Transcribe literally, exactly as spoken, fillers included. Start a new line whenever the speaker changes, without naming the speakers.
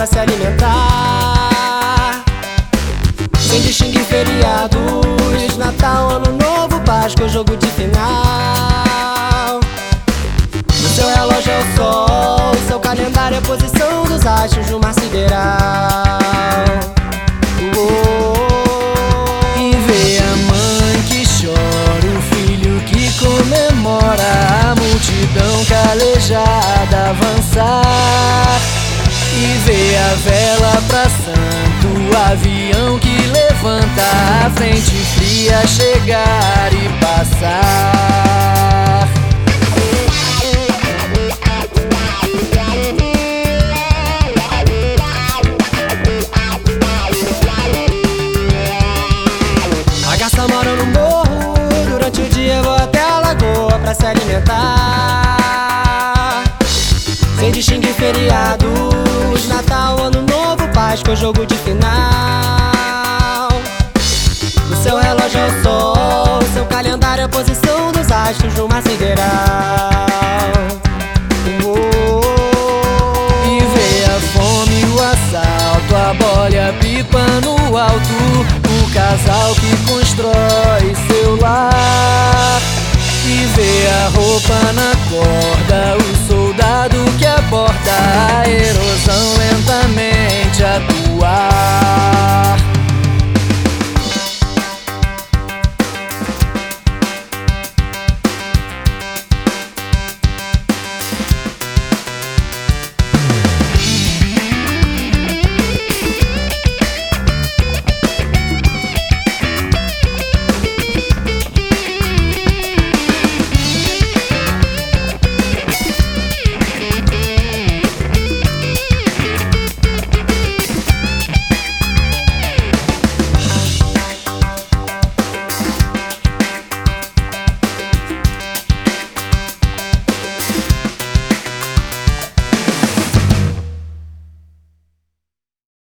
se alimentar. Sem distinguir feriados, Natal, Ano Novo, Páscoa, jogo de final. O seu relógio é o sol, seu calendário é a posição dos astros no mar sideral. E vê a mãe que chora, o filho que comemora, a multidão calejada avançar. E vê a vela pra santo, o avião que levanta, a frente fria chegar e passar. A garça mora no morro, durante o dia eu vou até a lagoa pra se alimentar. Sem distinguir feriados, Natal, Ano Novo, Páscoa, jogo de final. O seu relógio é o sol, seu calendário é a posição dos astros no mar sideral. E vê a fome, o assalto, a bola e a pipa no alto, o casal que constrói seu lar. E vê a roupa na cola,